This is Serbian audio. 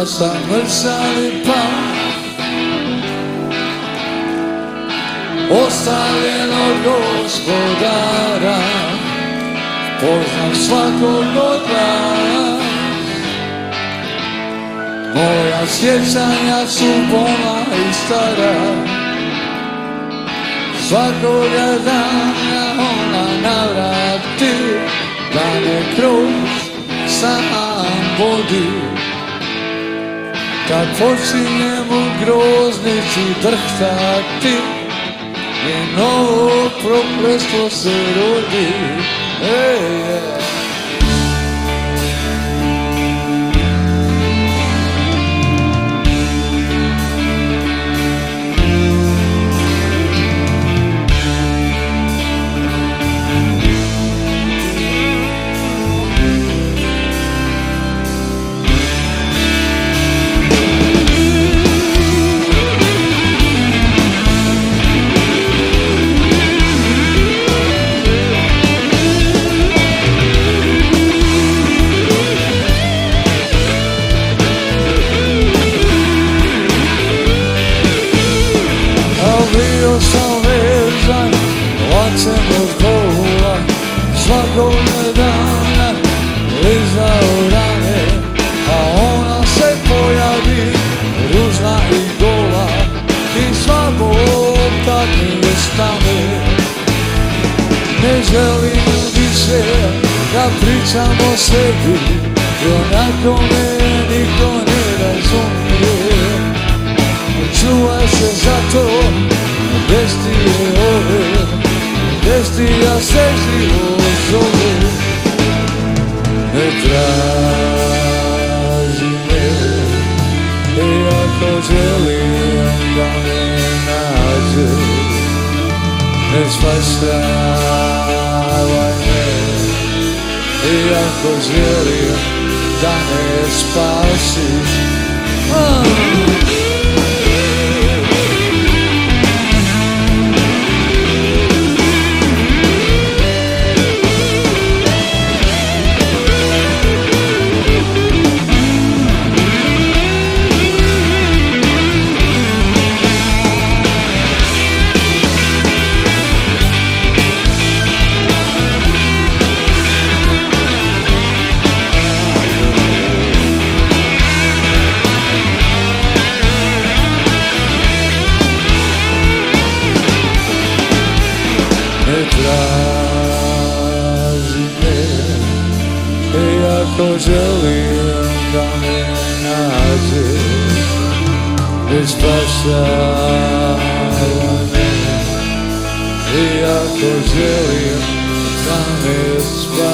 sam mršavi pad, ostavljen od Gospodara, poznam svakog od vas. Moja sjećanja su bolna i stara, svakoga dana ona navrati, da me kroz sam vodi. Kad počinjem u groznici drhtati, i novo prokletstvo se rodi. Bio sam vezan lacem od kola, svakoga dana lizao rane, a ona se pojavi ružna i gola i svakog tak mi stane. Ne želim više da pričam o sebi, i onako me niko ne razumije. Čuvaj se za to, bez ti je ove, bez ti ja se život zove. Ne traži me, iako želim da me nađe. Ne spaštavaj me, iako želim da me spasiš. Ne traži me, iako želim da me nađe. Ne spaštavaj me, iako želim da me spasiš.